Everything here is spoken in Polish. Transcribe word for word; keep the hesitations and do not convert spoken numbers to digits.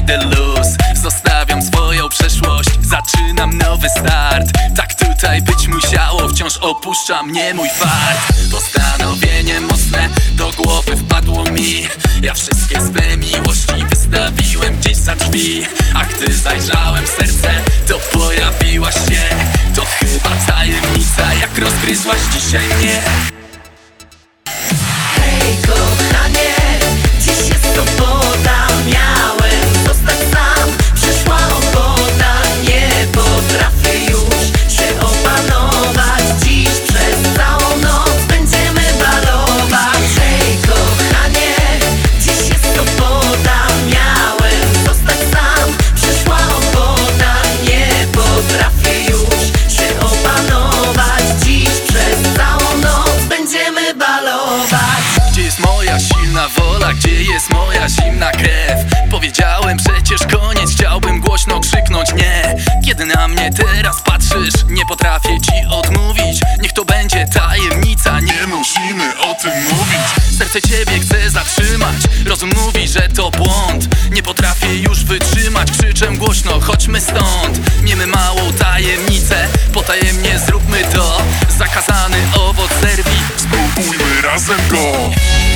znajdę luz. Zostawiam swoją przeszłość, zaczynam nowy start. Tak tutaj być musiało, wciąż opuszcza mnie mój fart. Postanowienie mocne do głowy wpadło mi. Ja wszystkie swe miłości wystawiłem gdzieś za drzwi. A gdy zajrzałem w serce, to pojawiłaś się. To chyba tajemnica, jak rozgryzłaś dzisiaj mnie. Hej kochanie, dziś jest sobota. Miałem zostać sam, przyszła ochota. Nie potrafię już się opanować. Dziś przez całą noc będziemy balować. Hej kochanie, dziś jest sobota. Miałem zostać sam, przyszła ochota. Nie potrafię już się opanować. Dziś przez całą noc będziemy balować. Gdzie jest moja silna wola, gdzie jest moja zimna krew? Powiedziałem przecież koniec, chciałbym głośno krzyknąć nie. Kiedy na mnie teraz patrzysz, nie potrafię ci odmówić. Niech to będzie tajemnica, nie musimy o tym mówić. Serce ciebie chce zatrzymać, rozum mówi, że to błąd. Nie potrafię już wytrzymać, krzyczę głośno, chodźmy stąd. Miejmy małą tajemnicę, potajemnie zróbmy to. Zakazany owoc serwii, Spróbujmy razem go.